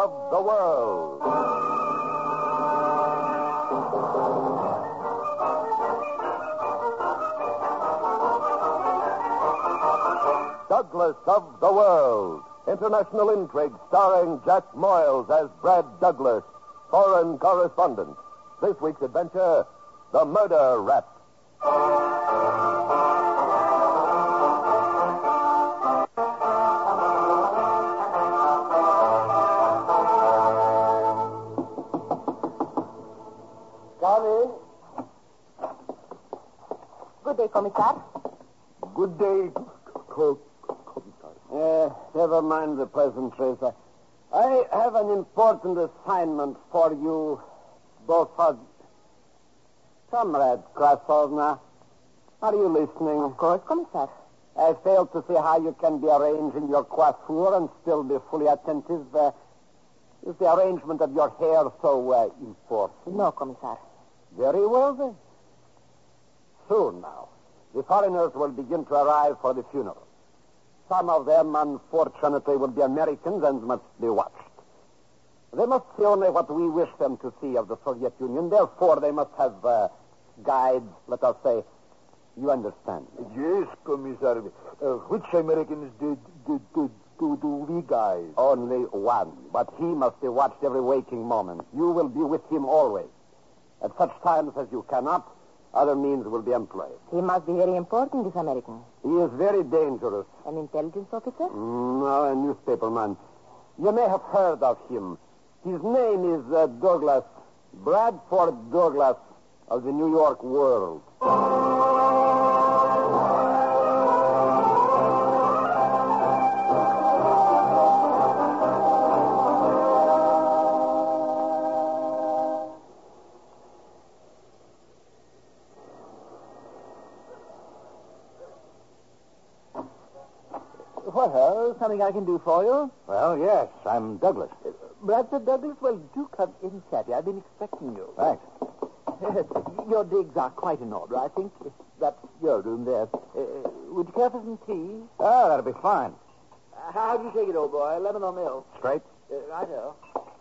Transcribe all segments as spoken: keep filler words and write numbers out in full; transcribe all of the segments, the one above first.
of the World. Douglas of the World. International Intrigue starring Jack Moyles as Brad Douglas, foreign correspondent. This week's adventure, The Murder Rap. Come in. Good day, Commissar. Good day, co- Uh, never mind the pleasantries. I have an important assignment for you, both of... Comrade Krasovna, are you listening? Of course, Commissar. I fail to see how you can be arranging your coiffure and still be fully attentive. Uh, is the arrangement of your hair so uh, important? No, Commissar. Very well, then. Soon now, the foreigners will begin to arrive for the funeral. Some of them, unfortunately, will be Americans and must be watched. They must see only what we wish them to see of the Soviet Union. Therefore, they must have uh, guides, let us say. You understand? Yes, Commissar. Uh, which Americans did, did, did, do, do we guys? Only one, but he must be watched every waking moment. You will be with him always. At such times as you cannot, other means will be employed. He must be very important, this American. He is very dangerous. An intelligence officer? No, a newspaperman. You may have heard of him. His name is uh, Douglas, Bradford Douglas of the New York World. Well, something I can do for you? Well, yes, I'm Douglas. Uh, Bradford Douglas? Well, do come in, Savvy. I've been expecting you. Thanks. Your digs are quite in order, I think. That's your room there. Uh, would you care for some tea? Oh, that'll be fine. Uh, how do you take it, old boy? Lemon or milk? Straight? Uh, I know.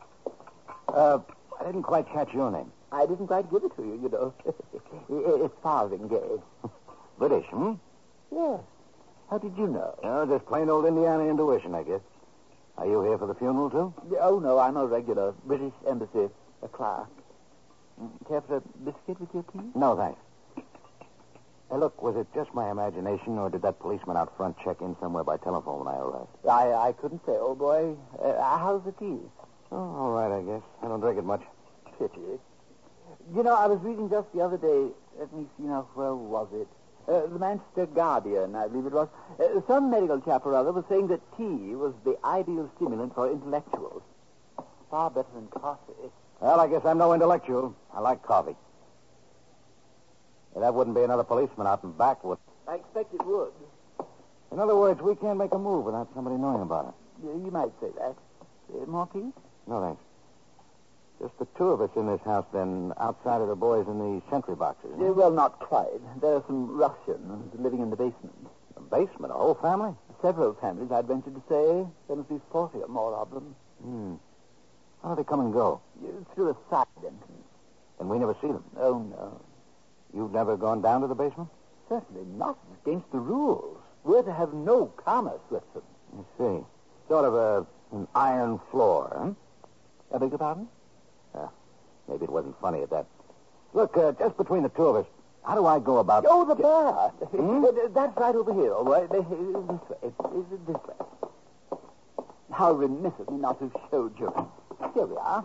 Uh, I didn't quite catch your name. I didn't quite give it to you, you know. It's Farthingale. British, hmm? Yes. How did you know? Oh, just plain old Indiana intuition, I guess. Are you here for the funeral, too? Oh, no, I'm a regular British Embassy a clerk. Care for a biscuit with your tea? No, thanks. Hey, look, was it just my imagination, or did that policeman out front check in somewhere by telephone when I arrived? I, I couldn't say, old boy. Uh, how's the tea? Oh, all right, I guess. I don't drink it much. Pity. You know, I was reading just the other day, let me see now, where was it? Uh, the Manchester Guardian, I believe it was. Uh, some medical chap or other was saying that tea was the ideal stimulant for intellectuals. Far better than coffee. Well, I guess I'm no intellectual. I like coffee. Hey, that wouldn't be another policeman out and back, would it? I expect it would. In other words, we can't make a move without somebody knowing about it. Uh, you might say that. Uh, more tea? No, thanks. Just the two of us in this house, then, outside of the boys in the sentry boxes. Uh, well, not quite. There are some Russians living in the basement. The basement? A whole family? Several families, I'd venture to say. There must be forty or more of them. Hmm. How do they come and go? Uh, through a side entrance. And we never see them. Oh, no. You've never gone down to the basement? Certainly not. It's against the rules. We're to have no commerce with them. I see. Sort of a, an iron floor, huh? I beg your pardon? Uh, maybe it wasn't funny at that. Look, uh, just between the two of us, how do I go about... Oh, the bar. Hmm? That's right over here. All right. This way. This way. How remiss of me not to have showed you. Here we are.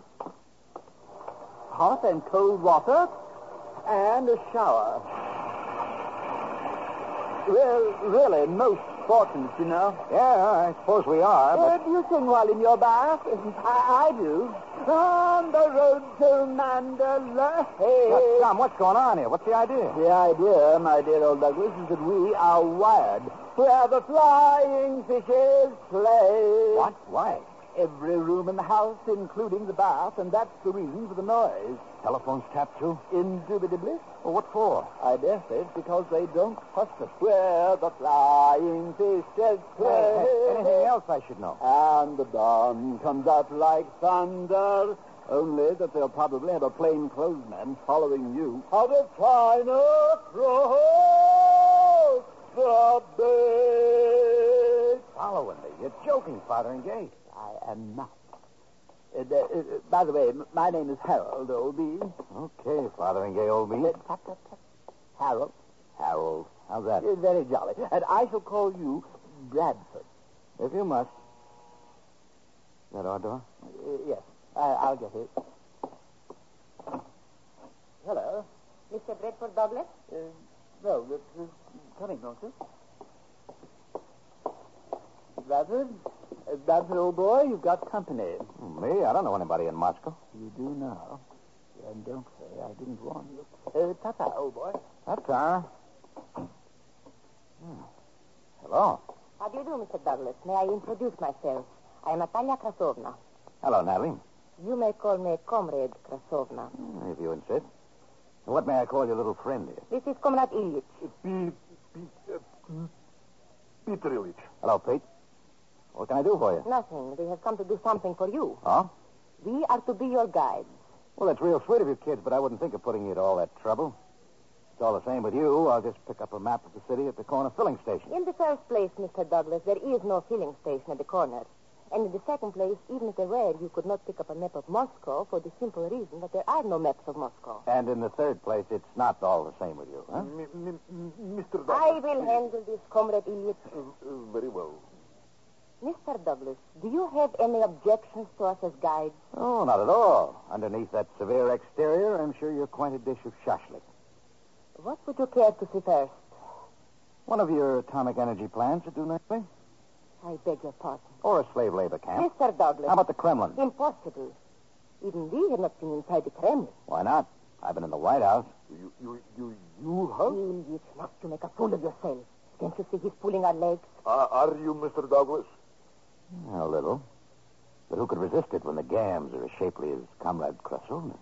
Hot and cold water and a shower. Well, really, most fortunate, you know. Yeah, I suppose we are, Uh, but... do you sing while in your bath? I, I do. On the road to Mandalay. Look, Tom, what's going on here? What's the idea? The idea, my dear old Douglas, is that we are wired where the flying fishes play. What? Why? every room in the house, including the bath, and that's the reason for the noise. Telephone's tapped, too? Indubitably. Well, what for? I dare say it's because they don't trust us. Where the flying fishes play. Hey, hey, anything else I should know? And the dawn comes out like thunder. Only that they'll probably have a plainclothes man following you. How to China cross the bay. Following me? You're joking, Father and Gay. I am not. Uh, uh, uh, by the way, m- my name is Harold Olby. Okay, Father and Gay, old me. Uh, tap, tap, tap. Harold. Harold. How's that? Uh, very jolly. And I shall call you Bradford. If you must. Is that our door? Uh, yes, I, I'll get it. Hello. Mister Bradford Douglas? Uh, no, but, uh, coming, don't you? Bradford? Uh, Bradford, old boy, you've got company. Me? I don't know anybody in Moscow. You do now. And don't say I didn't warn you. Uh, ta-ta, old boy. That's all. Hmm. Hello. How do you do, Mister Douglas? May I introduce myself? I am Natalia Krasovna. Hello, Natalie. You may call me Comrade Krasovna. Hmm, If you insist. What may I call your little friend here? This is Comrade Ilyich. P- P- uh, Peter Ilyich. Hello, Pete. What can I do for you? Nothing. We have come to do something for you. Oh? We are to be your guides. Well, that's real sweet of you kids, but I wouldn't think of putting you to all that trouble. It's all the same with you. I'll just pick up a map of the city at the corner filling station. In the first place, Mister Douglas, there is no filling station at the corner. And in the second place, even if there were, you could not pick up a map of Moscow for the simple reason that there are no maps of Moscow. And in the third place, it's not all the same with you, huh? M- m- m- Mister Douglas. I will handle this, Comrade Ilyich. Uh, uh, very well. Mister Douglas, do you have any objections to us as guides? Oh, not at all. Underneath that severe exterior, I'm sure you're quite a dish of shashlik. What would you care to see first? One of your atomic energy plants would do nicely. I beg your pardon. Or a slave labor camp. Mister Douglas. How about the Kremlin? Impossible. Even we have not been inside the Kremlin. Why not? I've been in the White House. You, you, you, you have? Ilyich, not to make a fool of yourself. Can't you see he's pulling our legs? Uh, are you Mister Douglas? A little. But who could resist it when the gams are as shapely as Comrade Krasovna's?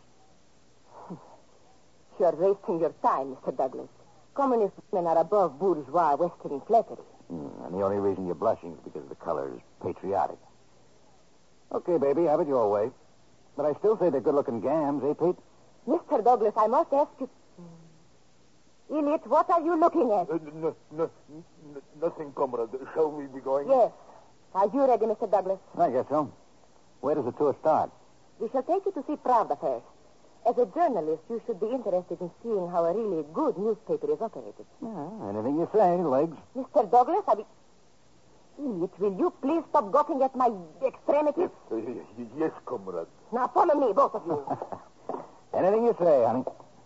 You're wasting your time, Mister Douglas. Communist women are above bourgeois Western flattery. Hmm, and the only reason you're blushing is because the color is patriotic. Okay, baby, have it your way. But I still say they're good-looking gams, eh, Pete? Mister Douglas, I must ask you... Ilyich, what are you looking at? Uh, n- n- n- nothing, comrade. Shall we be going? Yes. Are you ready, Mister Douglas? I guess so. Where does the tour start? We shall take you to see Pravda first. As a journalist, you should be interested in seeing how a really good newspaper is operated. Yeah, anything you say, legs. Mister Douglas, I be... Ilyich, will you please stop gawking at my extremities? Uh, y- yes, comrade. Now follow me, both of you. Anything you say, honey.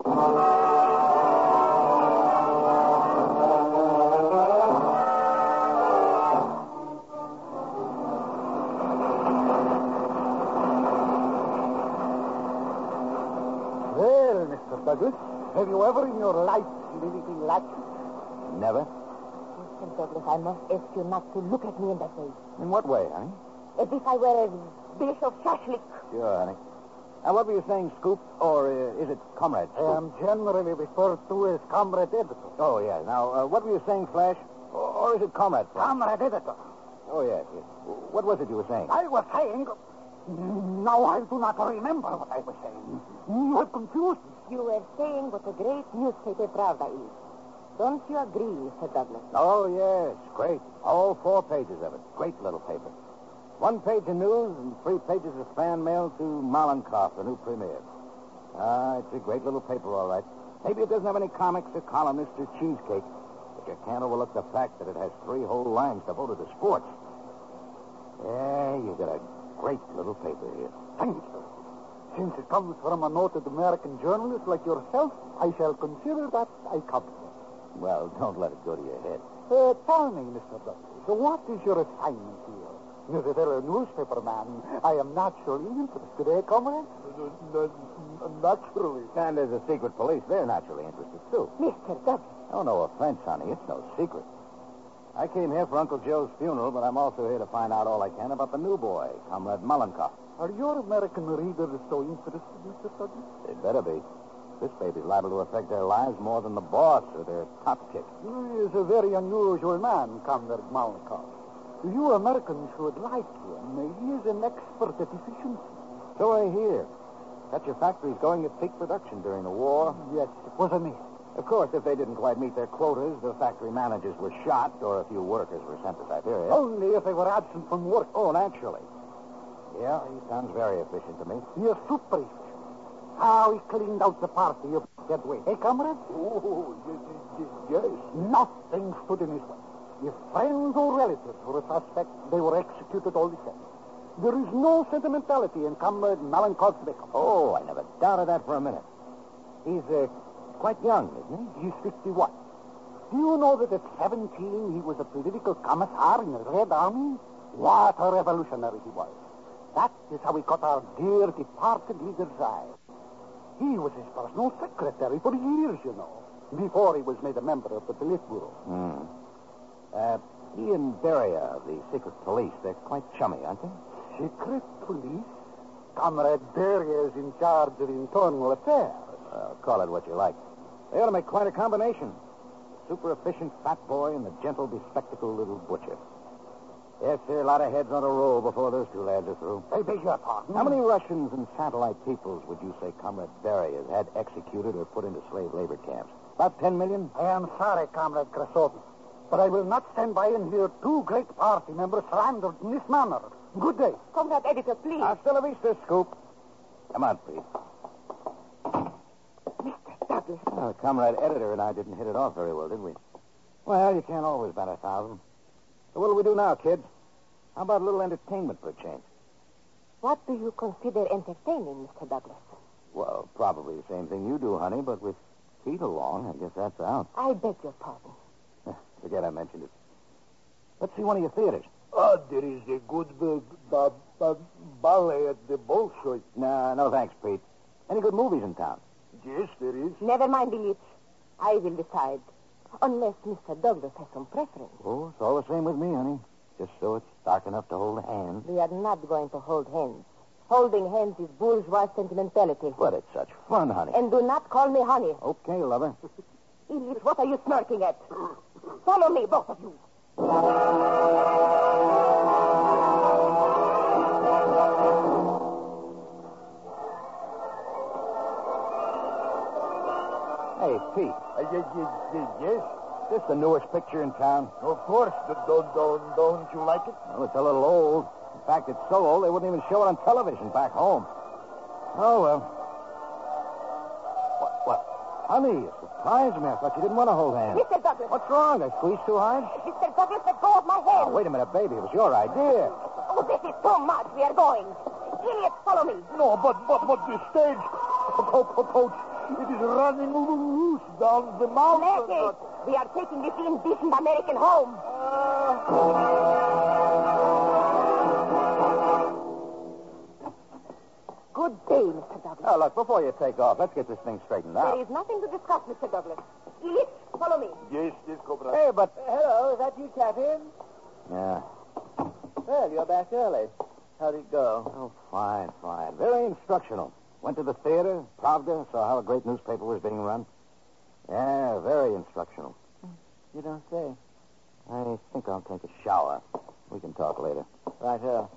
Well, Mister Douglas, have you ever in your life seen anything like it? Never? Mister Douglas, I must ask you not to look at me in that way. In what way, honey? As if I were a dish of shashlik. Sure, honey. Now, what were you saying, Scoop? Or uh, is it Comrade Scoop? I am generally referred to as Comrade Editor. Oh, yeah. Now, uh, what were you saying, Flash? Or, or is it Comrade Flash? Comrade Editor. Oh, yes, yes. What was it you were saying? I was saying... Now I do not remember what I was saying. You have confused me. You were saying what a great newspaper Pravda is. Don't you agree, Mister Douglas? Oh, yes. Great. All four pages of it. Great little paper. One page of news and three pages of fan mail to Malenkov, the new premier. Ah, it's a great little paper, all right. Maybe it doesn't have any comics or columnists or cheesecake, but you can't overlook the fact that it has three whole lines devoted to sports. Yeah, you got a great little paper here. Thank you. Since it comes from a noted American journalist like yourself, I shall consider that a compliment. Well, don't let it go to your head. Uh, tell me, Mister Douglas, so what is your assignment here? As a fellow newspaper man, I am naturally interested, eh, comrade? N- n- naturally. And as a secret police, they're naturally interested, too. Mister Douglas. Oh, no offense, honey. It's no secret. I came here for Uncle Joe's funeral, but I'm also here to find out all I can about the new boy, Comrade Mullencock. Are your American readers so interested, Mister Douglas? They better be. This baby's liable to affect their lives more than the boss or their top kick. He is a very unusual man, Comrade Malkoff. You Americans should like him. He is an expert at efficiency. So I hear. Got your factories going at peak production during the war. Yes, it was a miss. Of course, if they didn't quite meet their quotas, the factory managers were shot or a few workers were sent to Siberia. Only if they were absent from work. Oh, naturally. Yeah, he sounds very efficient to me. He is super efficient. How he cleaned out the party of that way. Hey, comrade? Oh, yes, yes, yes. Nothing stood in his way. If friends or relatives were a suspect, they were executed all the same. There is no sentimentality in Comrade Mallencock's victim. Oh, I never doubted that for a minute. He's uh, quite young, isn't he? He's fifty-one. Do you know that at seventeen he was a political commissar in the Red Army? What a revolutionary he was. That is how we caught our dear departed leader's eye. He was his personal secretary for years, you know, before he was made a member of the Politburo. Hmm. Uh, he and Beria of the secret police, they're quite chummy, aren't they? Secret police? Comrade Beria is in charge of internal affairs. Well, call it what you like. They ought to make quite a combination. Super efficient fat boy and the gentle, bespectacled little butcher. Yes, sir, a lot of heads on a roll before those two lads are through. I beg your pardon. How many Russians and satellite peoples would you say Comrade Beria has had executed or put into slave labor camps? About ten million? I am sorry, Comrade Krasovin, but I will not stand by and hear two great party members slandered in this manner. Good day. Comrade Editor, please. Hasta la vista, Scoop. Come on, Pete. Mister Douglas. Well, Comrade Editor and I didn't hit it off very well, did we? Well, you can't always bet a thousand. So what do we do now, kids? How about a little entertainment for a change? What do you consider entertaining, Mister Douglas? Well, probably the same thing you do, honey, but with Pete along, I guess that's out. I beg your pardon. Forget I mentioned it. Let's see one of your theaters. Ah, there is a good uh, ba- ba- ballet at the Bolshoi. No, no thanks, Pete. Any good movies in town? Yes, there is. Never mind, Ilyich. I will decide. Unless Mister Douglas has some preference. Oh, it's all the same with me, honey. Just so it's dark enough to hold hands. We are not going to hold hands. Holding hands is bourgeois sentimentality. But it's such fun, honey. And do not call me honey. Okay, lover. Ilyich, what are you smirking at? Follow me, both of you. Hey, Pete. Uh, y- y- y- yes, This the newest picture in town? of course. D- Don't, don't, don't you like it? Well, it's a little old. In fact, it's so old they wouldn't even show it on television back home. Oh, well. What? What? Honey, you surprised me. I thought you didn't want to hold hands. Mister Douglas. What's wrong? I squeezed too hard? Mister Douglas, let go of my hand. Oh, wait a minute, baby. It was your idea. Oh, this is too much. We are going. Ilyich, follow me. No, but, but, but the stage, co- co- coach, it is running loose down the mountain. Let it. We are taking this indecent American home. Good day, Mister Douglas. Oh, look, before you take off, let's get this thing straightened There out. is nothing to discuss, Mister Douglas. Ilyich, follow me. Yes, yes, Cobra. Hey, but... Hello, is that you, Captain? Yeah. Well, you're back early. How'd it go? Oh, fine, fine. Very instructional. Went to the theater, Pravda, saw how a great newspaper was being run. Yeah, very instructional. You don't say. I think I'll take a shower. We can talk later. Right here.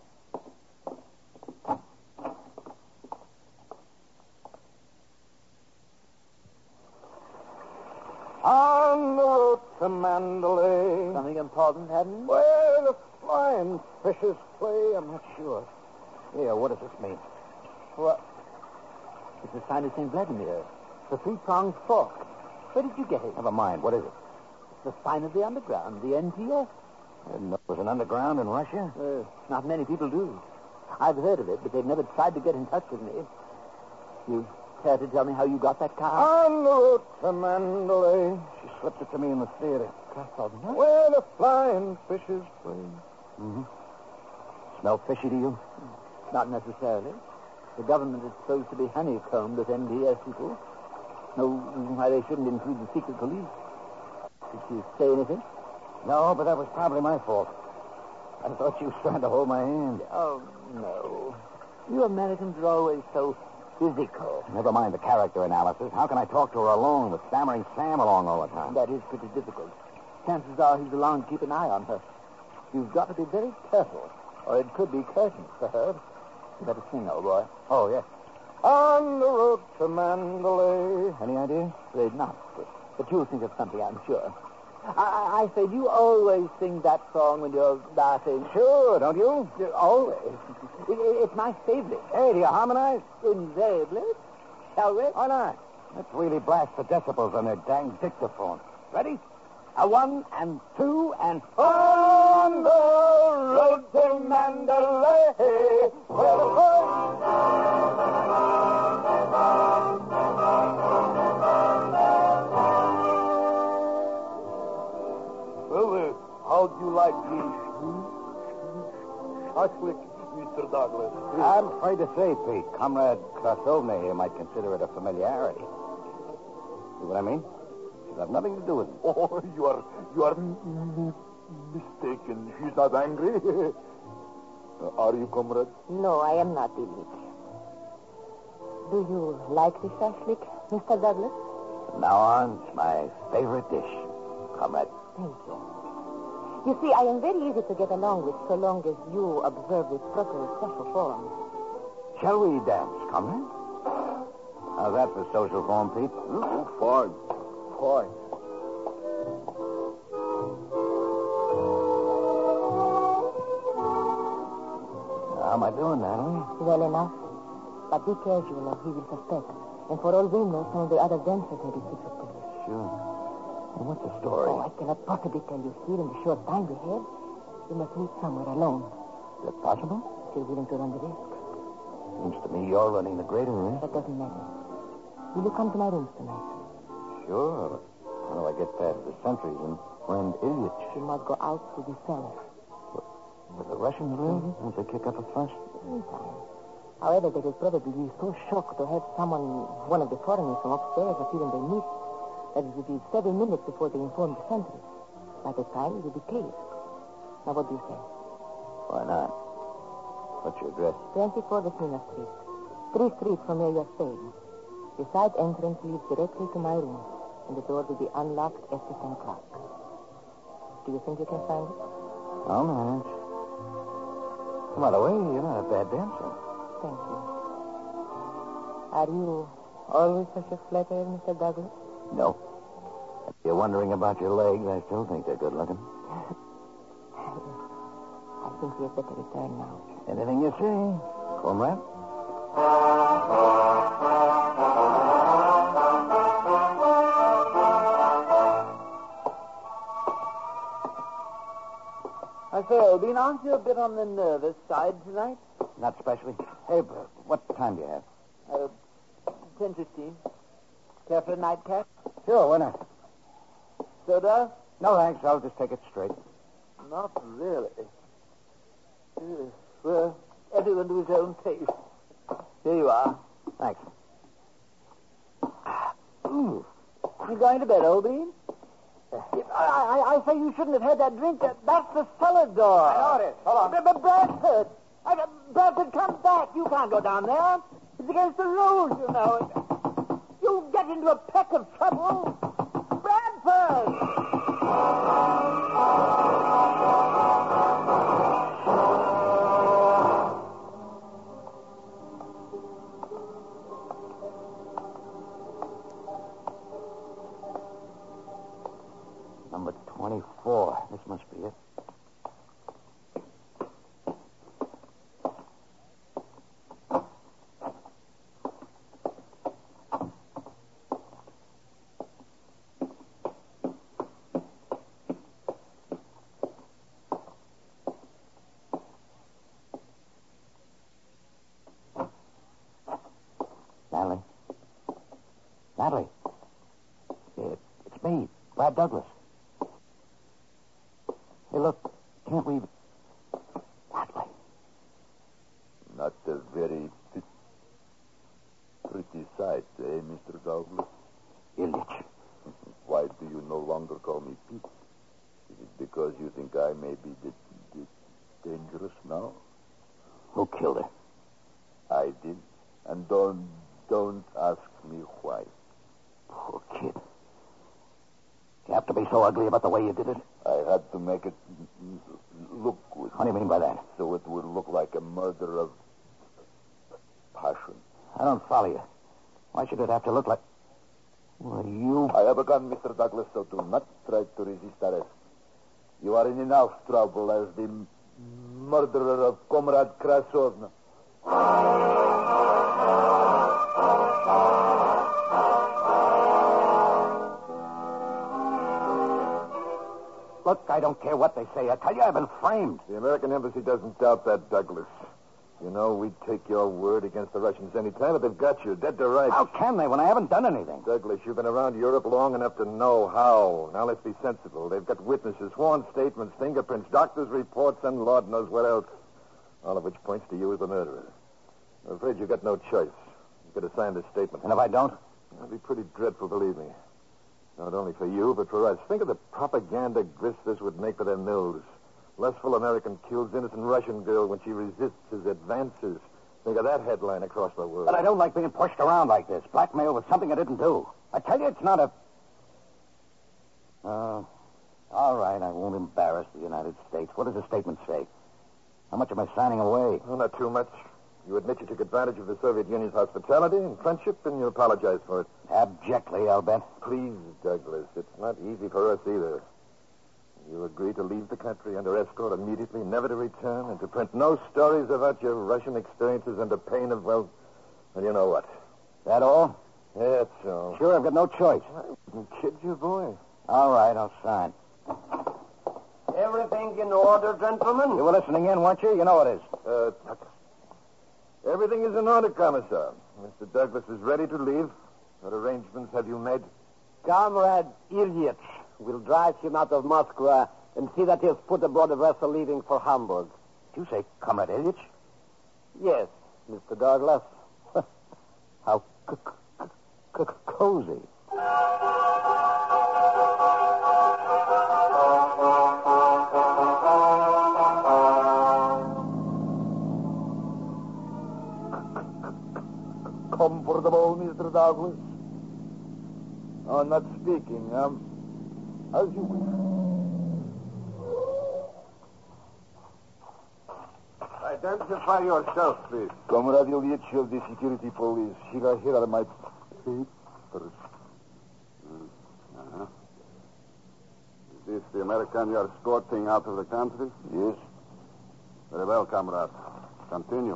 On the road to Mandalay. Something important, hadn't you? Where the flying fishes play, I'm not sure. Here, what does this mean? What? It's a sign of Saint Vladimir. The three-pronged fork. Where did you get it? Never mind. What is it? It's the sign of the underground, the N T S. I didn't know there was an underground in Russia. Uh, not many people do. I've heard of it, but they've never tried to get in touch with me. You care to tell me how you got that car? On the road to Mandalay. She slipped it to me in the theater. Krasovna? Where the flying fishes play. Mm-hmm. Smell fishy to you? Not necessarily. The government is supposed to be honeycombed with N D S people. No reason why they shouldn't include the secret police. Did she say anything? No, but that was probably my fault. I thought you were trying to hold my hand. Oh, no. You Americans are always so physical. Never mind the character analysis. How can I talk to her alone with stammering Sam along all the time? That is pretty difficult. Chances are he's along to keep an eye on her. You've got to be very careful, or it could be curtains for her. You better sing, old boy. Oh, yes. On the road to Mandalay. Any idea? Afraid not, but, but you'll think of something, I'm sure. I, I, I said you always sing that song when you're laughing. Sure, don't you? You- Always. It, it, it's my favorite. Hey, do you harmonize? Invariably. Shall we? Why not? Let's really blast the decibels on their dang dictaphone. Ready? A one and two and... On the road to Mandalay. Well, uh, how'd you like the shashlik, Mister Douglas? I'm afraid to say, Pete. Comrade Krasovna here might consider it a familiarity. See what I mean? She'll have nothing to do with it. Oh, you are you are m- m- mistaken. She's not angry. Uh, are you, comrade? No, I am not, Ilich. Do you like the shashlik, Mister Douglas? From now on, it's my favorite dish, comrade. Thank you. You see, I am very easy to get along with so long as you observe the proper social forms. Shall we dance, comrade? How's that for social form, Pete? Oh, fine. Fine. How am I doing, Natalie? Well enough. But be casual or he will suspect. And for all we know, some of the other dancers may be secret police. Sure. And what's the story? Oh, I cannot possibly tell you here in the short time we have. We must meet somewhere alone. Is it possible? If you're willing to run the risk. Seems to me you're running the greater risk. That doesn't matter. Will you come to my rooms tonight? Sure. How do I get past the sentries and friend Ilyich? You must go out through the cellar. With the Russians live? Won't they kick up a fuss? Anytime. However, they will probably be so shocked to have someone, one of the foreigners from upstairs, appear in their midst that it will be several minutes before they inform the sentries. By that time, it will be clear. Now, what do you say? Why not? What's your address? twenty-four Vesmina Street. Three streets from where you're staying. The side entrance leads directly to my room, and the door will be unlocked after ten o'clock. Do you think you can find it? I'll manage. By the way, you're not a bad dancer. Thank you. Are you always such a flatterer, Mister Douglas? No. If you're wondering about your legs, I still think they're good looking. I think we had better return now. Anything you say, comrade? I say, Obin, aren't you a bit on the nervous side tonight? Not especially. Hey, bro, what time do you have? Uh, ten fifteen. Care for a nightcap? Sure, why not? Soda? No, thanks. I'll just take it straight. Not really. Yes, well, everyone to his own taste. Here you are. Thanks. Ooh. You going to bed, Obin? I, I, I say you shouldn't have had that drink. That, that's the cellar door. I know it is. Hold on. But, but Bradford, I, Bradford, come back. You can't go down there. It's against the rules, you know. You'll get into a peck of trouble. Bradford! Number twenty-four. This must be it. Natalie. Natalie. It, it's me, Brad Douglas. Hey, look, can't we... Natalie. Not a very p- pretty sight, eh, Mister Douglas? Ilyich. Why do you no longer call me Pete? Is it because you think I may be di- di- dangerous now? Who killed her? I did. And don't, don't ask me why. Poor kid. You have to be so ugly about the way you did it? I had to make it look good. What do you mean by that? So it would look like a murder of passion. I don't follow you. Why should it have to look like... Well, you... I have a gun, Mister Douglas, so do not try to resist arrest. You are in enough trouble as the m- murderer of Comrade Krasovna. Look, I don't care what they say. I tell you, I've been framed. The American embassy doesn't doubt that, Douglas. You know, we'd take your word against the Russians any time, but they've got you dead to rights. How can they when I haven't done anything? Douglas, you've been around Europe long enough to know how. Now let's be sensible. They've got witnesses, sworn statements, fingerprints, doctors' reports, and Lord knows what else. All of which points to you as the murderer. I'm afraid you've got no choice. You've got to sign this statement. And if I don't? That'll be pretty dreadful, believe me. Not only for you, but for us. Think of the propaganda grist this would make for their mills. Lustful American kills innocent Russian girl when she resists his advances. Think of that headline across the world. But I don't like being pushed around like this. Blackmail with something I didn't do. I tell you, it's not a... Uh, all right, I won't embarrass the United States. What does the statement say? How much am I signing away? Oh, not too much. You admit you took advantage of the Soviet Union's hospitality and friendship, and you apologize for it. Abjectly, I'll bet. Please, Douglas, it's not easy for us either. You agree to leave the country under escort immediately, never to return, and to print no stories about your Russian experiences under pain of, well, well, you know what. That all? That's all. Sure, I've got no choice. I wouldn't kid you, boy. All right, I'll sign. Everything in order, gentlemen? You were listening in, weren't you? You know it is. Uh, everything is in order, Commissar. Mister Douglas is ready to leave. What arrangements have you made? Comrade Ilyich will drive him out of Moscow and see that he has put aboard a vessel leaving for Hamburg. Did you say Comrade Ilyich? Yes, Mister Douglas. How c- c- c- cozy. Comfortable, Mister Douglas? Oh, not speaking. Um, as you wish. Identify yourself, please. Comrade Ilyich of the security police. Here, here are my papers. Uh-huh. Is this the American you're escorting out of the country? Yes. Very well, comrade. Continue.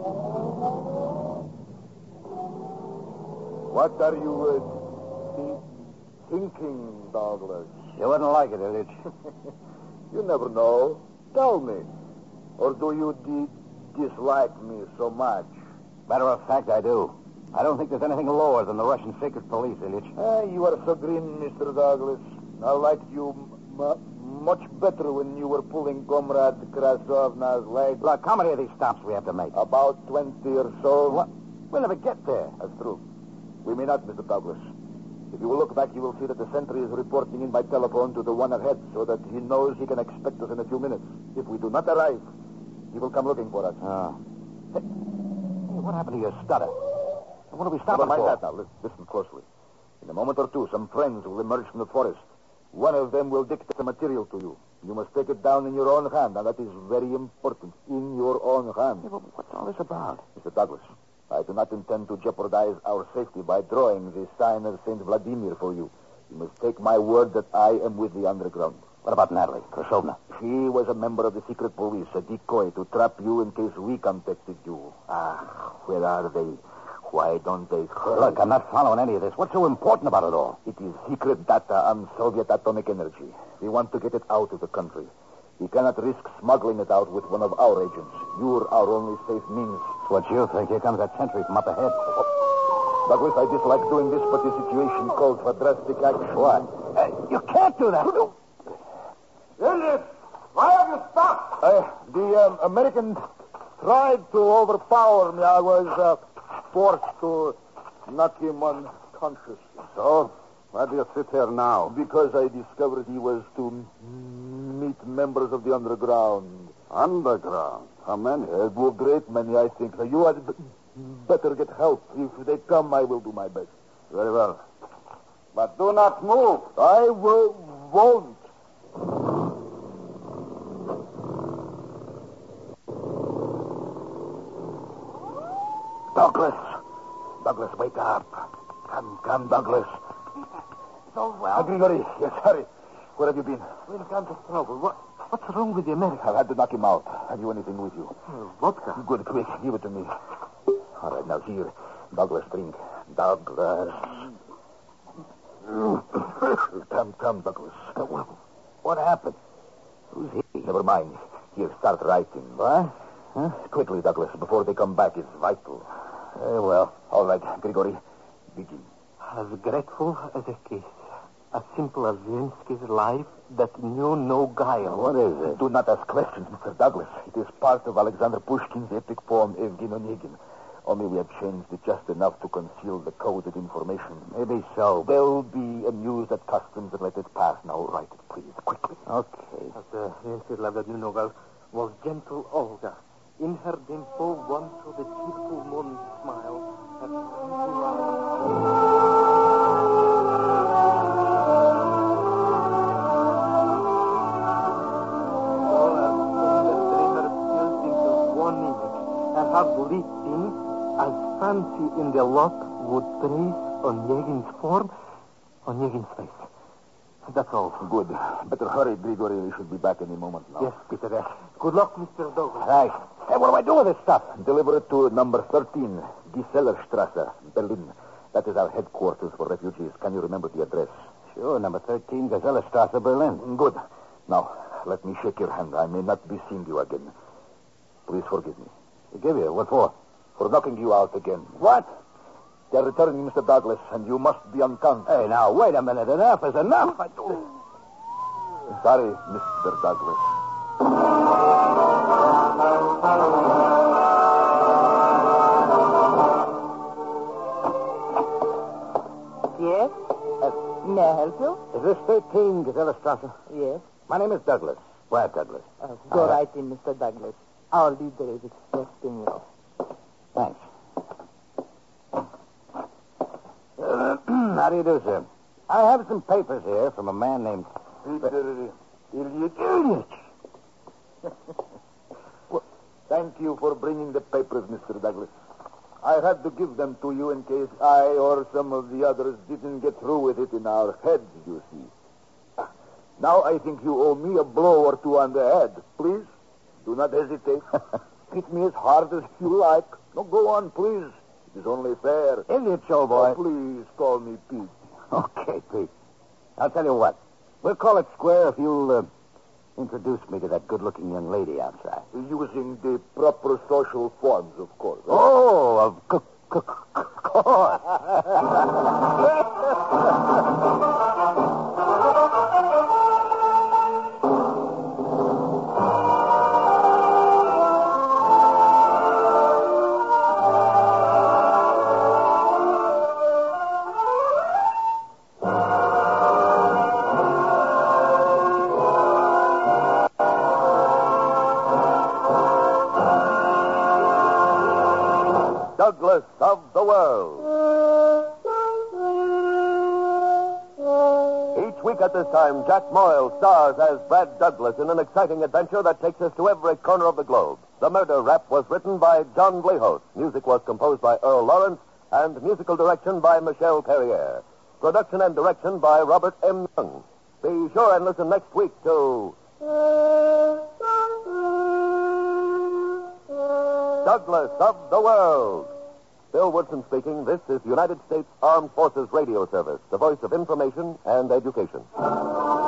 What are you uh, think, thinking, Douglas? You wouldn't like it, Ilyich. You never know. Tell me. Or do you de- dislike me so much? Matter of fact, I do. I don't think there's anything lower than the Russian secret police, Ilyich. Ah, you are so green, Mister Douglas. I liked you m- much better when you were pulling Comrade Krasovna's leg. Look, how many of these stops we have to make? About twenty or so. What? We'll never get there. That's true. We may not, Mister Douglas. If you will look back, you will see that the sentry is reporting in by telephone to the one ahead so that he knows he can expect us in a few minutes. If we do not arrive, he will come looking for us. Oh. Hey, what happened to your stutter? What are we stopping Never mind for? that now. Listen, listen closely. In a moment or two, some friends will emerge from the forest. One of them will dictate the material to you. You must take it down in your own hand, and that is very important. In your own hand. Yeah, but what's all this about? Mister Douglas, I do not intend to jeopardize our safety by drawing the sign of Saint Vladimir for you. You must take my word that I am with the underground. What about Natalie Krasovna? She was a member of the secret police, a decoy to trap you in case we contacted you. Ah, where are they? Why don't they hurry? Look, I'm not following any of this. What's so important about it all? It is secret data on Soviet atomic energy. We want to get it out of the country. We cannot risk smuggling it out with one of our agents. You're our only safe means. It's what you think. Here comes that sentry from up ahead. Douglas, I dislike doing this, but the situation calls for drastic action. What? Hey, you can't do that. Ilyich, why have you stopped? Uh, the um, American tried to overpower me. I was uh, forced to knock him unconscious. So, why do you sit here now? Because I discovered he was to meet members of the underground. Underground? How many? A good great many, I think. So you had better get help. If they come, I will do my best. Very well. But do not move. I will, won't. Douglas. Douglas, wake up. Come, come, Douglas. It's all well. Uh, Grigory, yes, hurry. Where have you been? We've gone to trouble. What, what's wrong with the American? I've had to knock him out. Have you anything with you? Uh, vodka. Good, quick. Give it to me. All right, now here. Douglas, drink. Douglas. come, come, Douglas. Uh, what, what happened? Who's he? Never mind. Here, start writing. What? Huh? Quickly, Douglas, before they come back. It's vital. Very well. All right, Grigory. Begin. As grateful as a kiss. As simple as Zelensky's life that knew no guile. What is it? Do not ask questions, Mister Douglas. It is part of Alexander Pushkin's epic poem, Evgeny Onegin. Only we have changed it just enough to conceal the coded information. Maybe so. They'll be amused at customs and let it pass. Now write it, please, quickly. Okay. As uh, Zelensky's life that knew no guile was gentle Olga. In her dimple, one saw the cheerful morning smile. Her blue eyes. Her bleating, as fancy in the lot would trace Onegin's form, Onegin's face. That's all. Good. Better hurry, Grigory. We should be back any moment now. Yes, Peter. Uh, good luck, Mister Douglas. Right. Hey, what do I do with this stuff? Deliver it to number thirteen, Gisellerstrasse, Berlin. That is our headquarters for refugees. Can you remember the address? Sure, number thirteen, Gisellerstrasse, Berlin. Good. Now, let me shake your hand. I may not be seeing you again. Please forgive me. Forgive you? What for? For knocking you out again. What? They're returning, Mister Douglas, and you must be on count. Hey, now, wait a minute. Enough is enough. I do. Sorry, Mister Douglas. Yes? Uh, May I help you? is this thirteen, Gisellerstrasse? Yes. My name is Douglas. Where, Douglas? Uh, go Uh, right in, Mister Douglas. Our leader is expecting you. Thanks. Uh, how do you do, sir? I have some papers here from a man named... Peter Ilyich. Well, thank you for bringing the papers, Mister Douglas. I had to give them to you in case I or some of the others didn't get through with it in our heads, you see. Now I think you owe me a blow or two on the head. Please, do not hesitate. Hit me as hard as you like. No, go on, please. It is only fair. Ilyich, old boy. Oh, please call me Pete. Okay, Pete. I'll tell you what. We'll call it square if you'll uh, introduce me to that good-looking young lady outside. Using the proper social forms, of course. Oh, of c- c- c- course. Douglas of the world. Each week at this time, Jack Moyle stars as Brad Douglas in an exciting adventure that takes us to every corner of the globe. The Murder Rap was written by John Blahos. Music was composed by Earl Lawrence, and musical direction by Michel Perrier. Production and direction by Robert M. Young. Be sure and listen next week to Douglas of the World. Bill Woodson speaking. This is United States Armed Forces Radio Service, the voice of information and education.